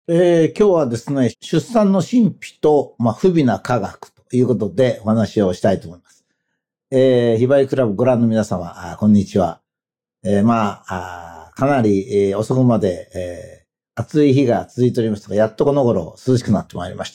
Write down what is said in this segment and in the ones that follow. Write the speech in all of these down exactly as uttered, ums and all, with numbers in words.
えー今日はですね、出産の神秘と、まあ、不備な科学ということでお話をしたいと思います。えー、ひばりクラブご覧の皆様、あこんにちは。えーまあ、あかなり、えー遅くまで、えー暑い日が続いておりますが、やっとこの頃涼しくなってまいりました。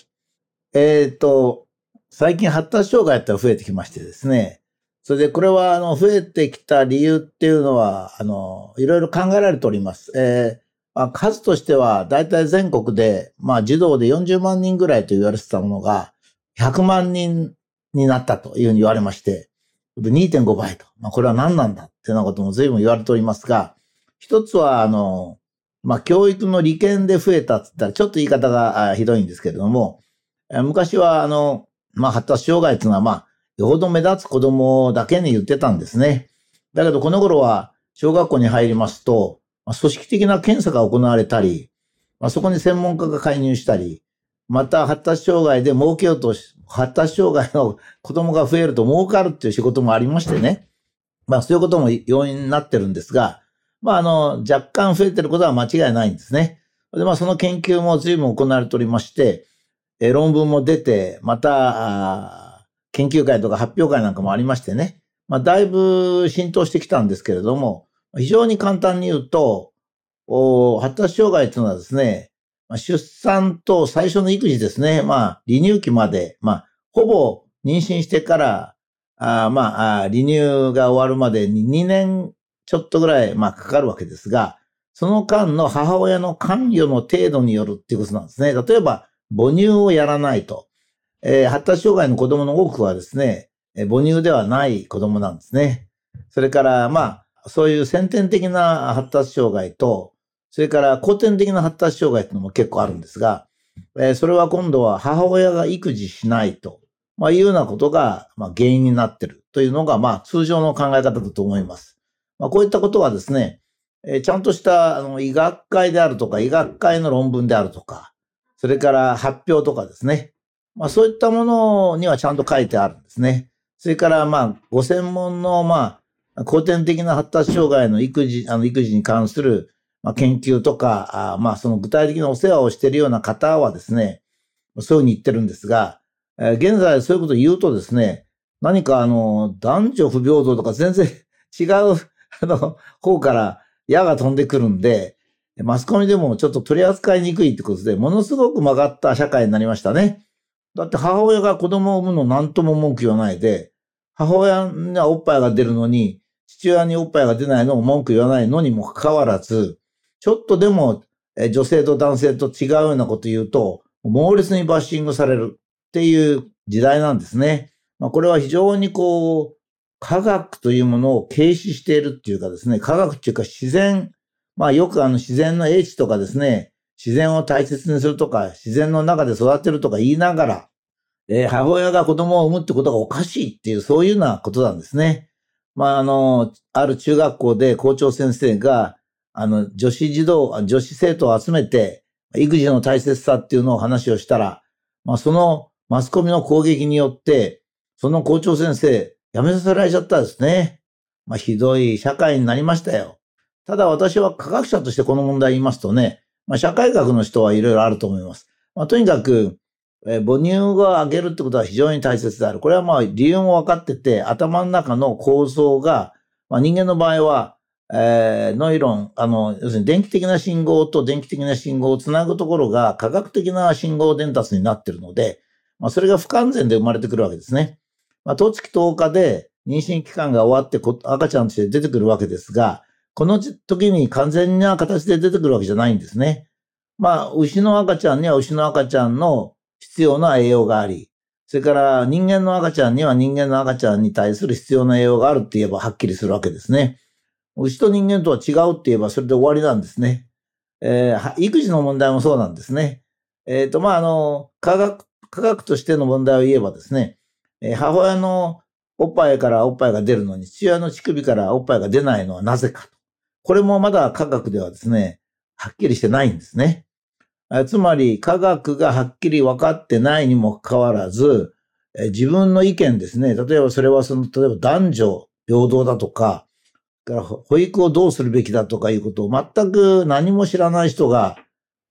えっと、最近発達障害って増えてきましてですね、それでこれはあの増えてきた理由っていうのは、あの、いろいろ考えられております。えーまあ、数としては、だいたい全国で、まあ、児童でよんじゅうまん人ぐらいと言われてたものが、ひゃくまん人になったというふうに言われまして、にてんごばいと。まあ、これは何なんだっていうようなことも随分言われておりますが、一つは、あの、まあ、教育の利権で増えたって言ったら、ちょっと言い方があひどいんですけれども、え昔は、あの、まあ、発達障害っていうのは、まあ、よほど目立つ子供だけに言ってたんですね。だけど、この頃は、小学校に入りますと、まあ組織的な検査が行われたり、まあ、そこに専門家が介入したり、また発達障害で儲けようとし、発達障害の子供が増えると儲かるっていう仕事もありましてね。まあそういうことも要因になってるんですが、まああの、若干増えてることは間違いないんですね。で、まあその研究も随分行われておりまして、えー論文も出て、また、あー研究会とか発表会なんかもありましてね。まあだいぶ浸透してきたんですけれども、非常に簡単に言うと、お発達障害というのはですね、まあ出産と最初の育児ですね。まあ、離乳期まで、まあ、ほぼ妊娠してから、あーまあ、あー離乳が終わるまでににねんちょっとぐらい、まあ、かかるわけですが、その間の母親の関与の程度によるっていうことなんですね。例えば、母乳をやらないと。えー発達障害の子供の多くはですね、えー母乳ではない子供なんですね。それから、まあ、そういう先天的な発達障害と、それから後天的な発達障害っていうのも結構あるんですが、えーそれは今度は母親が育児しないと、まあ、いうようなことが、まあ、原因になっているというのが、まあ、通常の考え方だと思います。まあ、こういったことはですね、えーちゃんとしたあの医学会であるとか、医学会の論文であるとか、それから発表とかですね、まあ、そういったものにはちゃんと書いてあるんですね。それから、まあ、ご専門の、まあ、後天的な発達障害の育児、あの、育児に関する、まあ、研究とか、あまあ、その具体的なお世話をしているような方はですね、そういうふうに言ってるんですが、えー現在そういうことを言うとですね、何かあの、男女不平等とか全然違う、あの、方から矢が飛んでくるんで、マスコミでもちょっと取り扱いにくいってことで、ものすごく曲がった社会になりましたね。だって母親が子供を産むの何とも文句言わないで、母親にはおっぱいが出るのに、父親におっぱいが出ないのも文句言わないのにもかかわらず、ちょっとでもえ女性と男性と違うようなこと言うと、猛烈にバッシングされるっていう時代なんですね。まあ、これは非常にこう、科学というものを軽視しているっていうかですね、科学っていうか自然、まあよくあの自然の英知とかですね、自然を大切にするとか、自然の中で育てるとか言いながら、えー母親が子供を産むってことがおかしいっていう、そういうようなことなんですね。まあ、あの、ある中学校で校長先生が、あの、女子児童、あ女子生徒を集めて、育児の大切さっていうのを話をしたら、まあ、そのマスコミの攻撃によって、その校長先生、辞めさせられちゃったんですね。まあ、ひどい社会になりましたよ。ただ私は科学者としてこの問題を言いますとね、まあ、社会学の人はいろいろあると思います。まあ、とにかく、えー母乳を上げるってことは非常に大切である。これはまあ理由も分かってて、頭の中の構造が、まあ、人間の場合は、えーノイロン、あの、要するに電気的な信号と電気的な信号をつなぐところが科学的な信号伝達になっているので、まあ、それが不完全で生まれてくるわけですね。まあ、当月とおかで妊娠期間が終わってこ赤ちゃんとして出てくるわけですが、この時に完全な形で出てくるわけじゃないんですね。まあ、牛の赤ちゃんには牛の赤ちゃんの必要な栄養があり、それから人間の赤ちゃんには人間の赤ちゃんに対する必要な栄養があるって言えばはっきりするわけですね。牛と人間とは違うって言えばそれで終わりなんですね。えーは育児の問題もそうなんですね。えっと、まあ、あの、科学、科学としての問題を言えばですね、えー母親のおっぱいからおっぱいが出るのに、父親の乳首からおっぱいが出ないのはなぜかと。これもまだ科学ではですね、はっきりしてないんですね。えつまり科学がはっきり分かってないにもかかわらず、え自分の意見ですね。例えばそれはその、例えば男女平等だとか、から保育をどうするべきだとかいうことを全く何も知らない人が、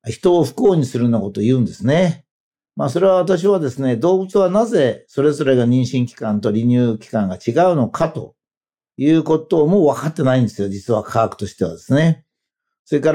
人を不幸にするようなことを言うんですね。まあそれは私はですね、動物はなぜそれぞれが妊娠期間と離乳期間が違うのかということをもう分かってないんですよ。実は科学としてはですね。それから、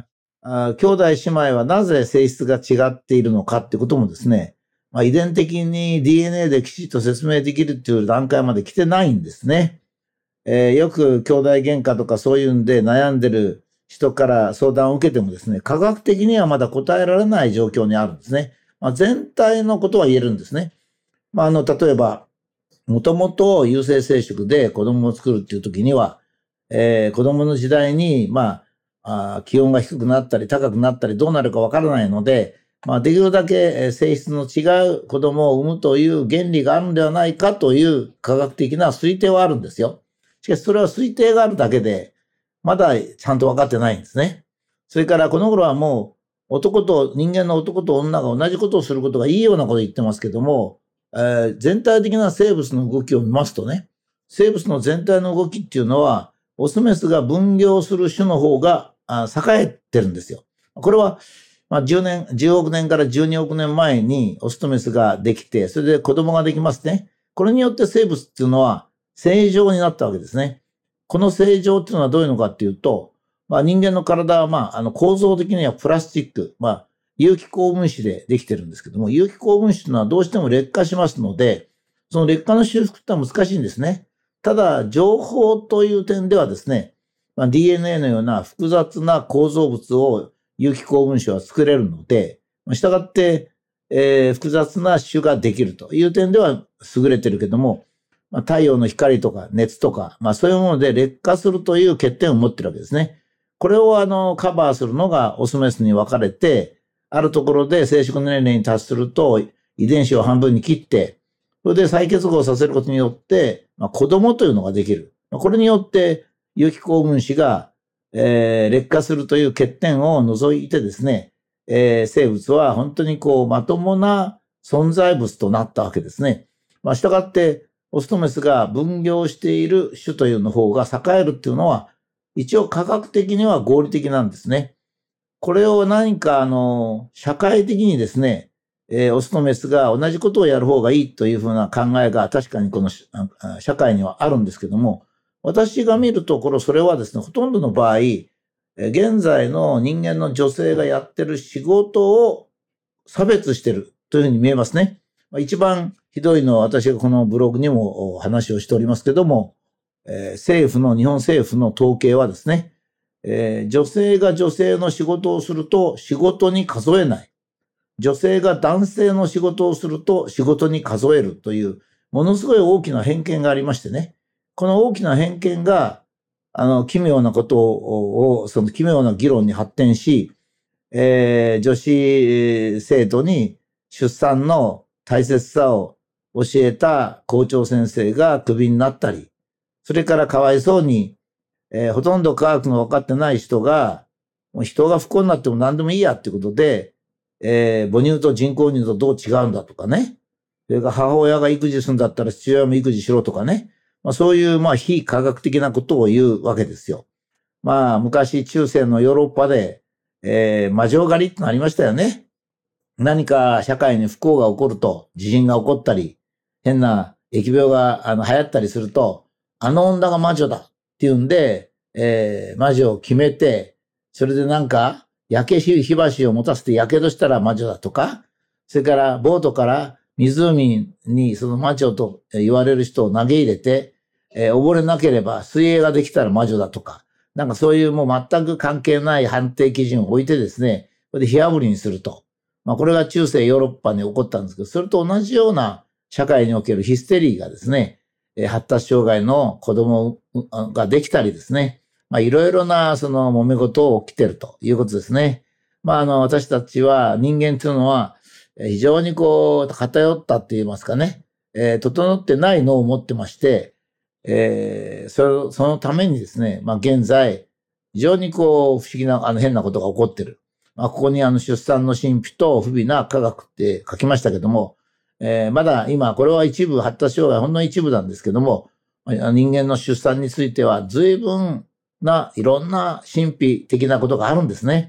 あ兄弟姉妹はなぜ性質が違っているのかってこともですね、まあ、遺伝的に ディーエヌエー できちっと説明できるっていう段階まで来てないんですね。えー、よく兄弟喧嘩とかそういうんで悩んでる人から相談を受けてもですね、科学的にはまだ答えられない状況にあるんですね。まあ、全体のことは言えるんですね。まあ、あの、例えば、もともと有性生殖で子供を作るっていう時には、えー、子供の時代に、まあ、あ気温が低くなったり高くなったりどうなるかわからないので、まあ、できるだけ性質の違う子供を産むという原理があるんではないかという科学的な推定はあるんですよ。しかしそれは推定があるだけで、まだちゃんと分かってないんですね。それからこの頃はもう男と、人間の男と女が同じことをすることがいいようなことを言ってますけども、えー、全体的な生物の動きを見ますとね、生物の全体の動きっていうのは、オスメスが分業する種の方が栄えてるんですよ。これは、まあ、じゅうねん、じゅうおくねんからじゅうにおくねんまえにオスとメスができて、それで子供ができますね。これによって生物っていうのは正常になったわけですね。この正常っていうのはどういうのかっていうと、まあ、人間の体は、まあ、あの構造的にはプラスチック、まあ、有機高分子でできてるんですけども、有機高分子というのはどうしても劣化しますので、その劣化の修復ってのは難しいんですね。ただ、情報という点ではですね、まあ、ディーエヌエー のような複雑な構造物を有機高分子は作れるので、したがって、えー、複雑な種ができるという点では優れてるけども、まあ、太陽の光とか熱とか、まあそういうもので劣化するという欠点を持ってるわけですね。これをあのカバーするのがオスメスに分かれて、あるところで生殖年齢に達すると遺伝子を半分に切って、それで再結合させることによって、まあ、子供というのができる。これによって有機高分子が、えー、劣化するという欠点を除いてですね、えー、生物は本当にこうまともな存在物となったわけですね。まあ、したがって、オスとメスが分業している種というの方が栄えるっていうのは、一応科学的には合理的なんですね。これを何かあの、社会的にですね、えー、オスとメスが同じことをやる方がいいというふうな考えが確かにこの社会にはあるんですけども、私が見るところそれはですね、ほとんどの場合、現在の人間の女性がやってる仕事を差別してるというふうに見えますね。一番ひどいのは私がこのブログにも話をしておりますけども、えー、政府の、日本政府の統計はですね、えー、女性が女性の仕事をすると仕事に数えない。女性が男性の仕事をすると仕事に数えるという、ものすごい大きな偏見がありましてね。この大きな偏見が、あの、奇妙なことを、その奇妙な議論に発展し、えー、女子生徒に出産の大切さを教えた校長先生がクビになったり、それからかわいそうに、えー、ほとんど科学が分かってない人が、もう人が不幸になっても何でもいいやっていうことで、えー、母乳と人工乳とどう違うんだとかね。それから母親が育児するんだったら父親も育児しろとかね。まあそういうまあ非科学的なことを言うわけですよ。まあ昔中世のヨーロッパで、えー、魔女狩りってのありましたよね。何か社会に不幸が起こると、地震が起こったり、変な疫病があの流行ったりすると、あの女が魔女だっていうんで、えー、魔女を決めて、それでなんか、焼け火箸を持たせて火傷したら魔女だとか、それからボートから湖にその魔女と言われる人を投げ入れて、えー、溺れなければ水泳ができたら魔女だとか、なんかそういうもう全く関係ない判定基準を置いてですね、これで火炙りにすると。まあこれが中世ヨーロッパに起こったんですけど、それと同じような社会におけるヒステリーがですね、発達障害の子供ができたりですね、まあいろいろなその揉め事を起きてるということですね。まああの私たちは人間というのは非常にこう偏ったって言いますかね、えー、整ってない脳を持ってまして、えー、そ, そのためにですね、まあ現在非常にこう不思議なあの変なことが起こってる。まあここにあの出産の神秘と不備な科学って書きましたけども、えー、まだ今これは一部発達障害ほんの一部なんですけども、人間の出産については随分ないろんな神秘的なことがあるんですね。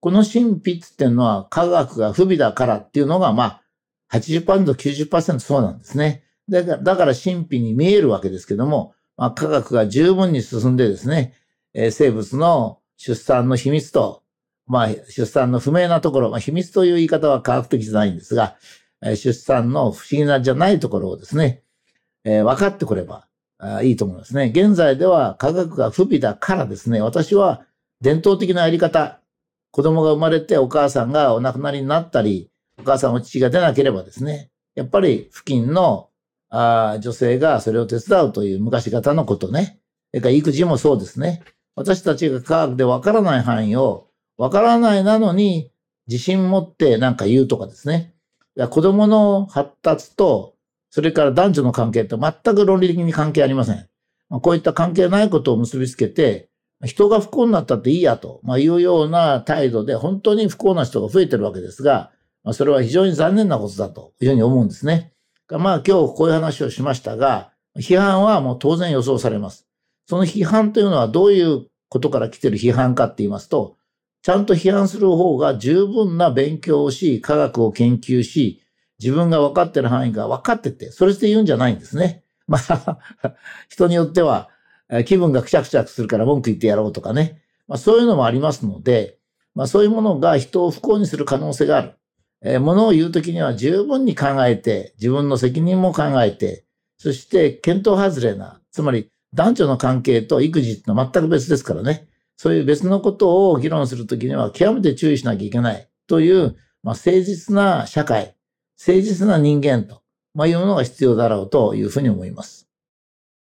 この神秘っていうのは科学が不備だからっていうのが、まあ、はちじゅっパーセント、きゅうじゅっパーセント そうなんですね。だから、だから神秘に見えるわけですけども、まあ、科学が十分に進んでですね、えー、生物の出産の秘密と、まあ、出産の不明なところ、まあ、秘密という言い方は科学的じゃないんですが、えー、出産の不思議なじゃないところをですね、えー、分かってくればあいいと思いますね。現在では科学が不備だからですね、私は伝統的なやり方、子供が生まれてお母さんがお亡くなりになったり、お母さんお乳が出なければですね、やっぱり付近のあ女性がそれを手伝うという昔型のことね。それから育児もそうですね。私たちが科学でわからない範囲を、わからないなのに自信持ってなんか言うとかですね。子供の発達と、それから男女の関係って全く論理的に関係ありません。こういった関係ないことを結びつけて、人が不幸になったっていいやというような態度で本当に不幸な人が増えてるわけですが、それは非常に残念なことだというふうに思うんですね。まあ今日こういう話をしましたが、批判はもう当然予想されます。その批判というのはどういうことから来てる批判かって言いますと、ちゃんと批判する方が十分な勉強をし、科学を研究し、自分が分かってる範囲が分かってて、それで言うんじゃないんですね。まあ、人によっては気分がくちゃくちゃするから文句言ってやろうとかね。まあそういうのもありますので、まあそういうものが人を不幸にする可能性がある。えー、ものを言うときには十分に考えて、自分の責任も考えて、そして見当外れな、つまり男女の関係と育児ってのは全く別ですからね。そういう別のことを議論するときには極めて注意しなきゃいけないという、まあ、誠実な社会、誠実な人間と、まあ、いうものが必要だろうというふうに思います。